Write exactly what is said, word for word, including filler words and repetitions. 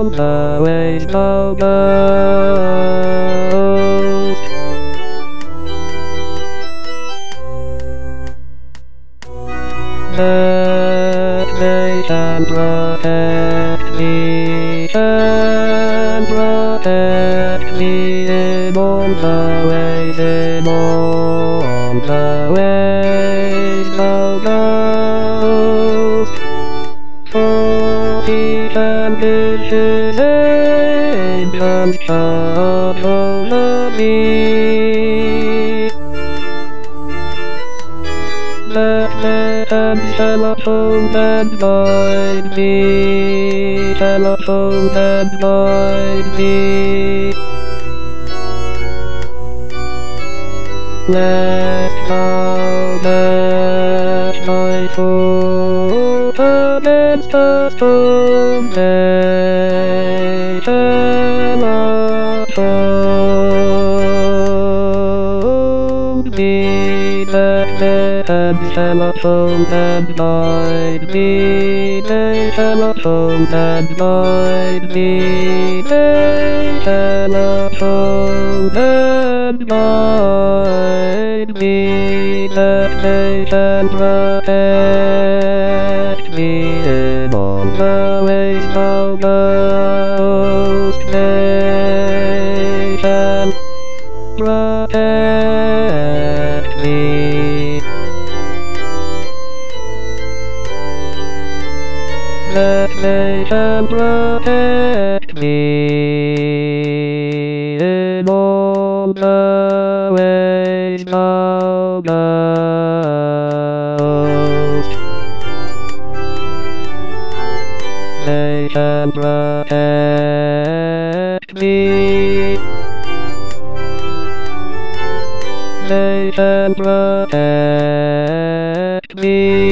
all the ways thou goest. That they can protect me, can protect me in all the ways, in all the ways thou goest. For he can give his angels charge over me. Let them telephone and guide me, telephone and guide me. Let thou dash thy foot against a stone, may telephone me. Let them telephone and guide me, they telephone and guide me, they telephone and guide me, that they can protect me in all the ways thou goest. They can protect me. That they can protect me in all the ways thou goest. They can protect me. They can protect me.